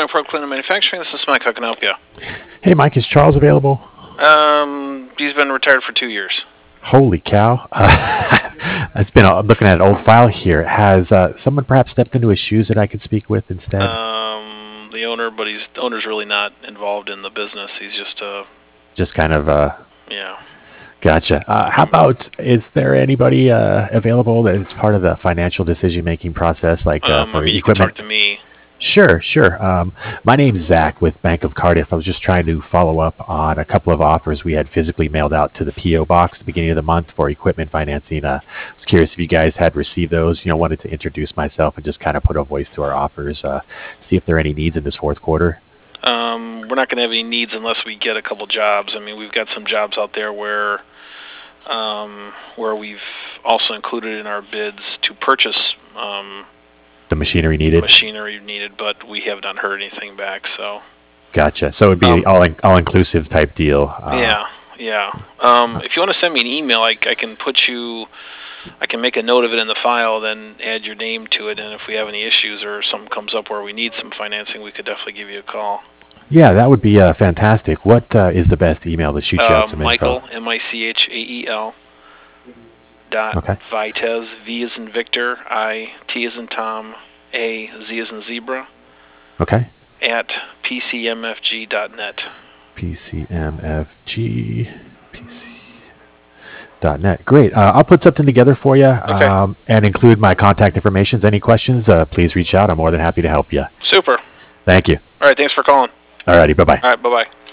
Mike Pro Cleaner Manufacturing. This is Mike. How can I help you? Hey, Mike, is Charles available? He's been retired for 2 years. Holy cow. I'm looking at an old file here. Has someone perhaps stepped into his shoes that I could speak with instead? The owner, but the owner's really not involved in the business. He's just kind of... yeah. Gotcha. How about, is there anybody available that is part of the financial decision-making process, like for you equipment? can talk to me. Sure. My name's Zach with Bank of Cardiff. I was just trying to follow up on a couple of offers we had physically mailed out to the P.O. box at the beginning of the month for equipment financing. I was curious if you guys had received those. Wanted to introduce myself and just kind of put a voice to our offers, see if there are any needs in this fourth quarter. We're not going to have any needs unless we get a couple jobs. I mean, we've got some jobs out there where we've also included in our bids to purchase the machinery needed. But we have not heard anything back. So gotcha. So it'd be all inclusive type deal. Yeah. If you want to send me an email, I can make a note of it in the file, then add your name to it, and if we have any issues or something comes up where we need some financing, we could definitely give you a call. Yeah, that would be fantastic. What is the best email to shoot you out some Michael, info? Michael, Vitez, V as in Victor, I, T as in Tom, A, Z as in Zebra, Okay. at pcmfg.net. pcmfg.net. Great. I'll put something together for you and include my contact information. Any questions, please reach out. I'm more than happy to help you. Super. Thank you. All right, thanks for calling. All righty, bye-bye. All right, bye-bye.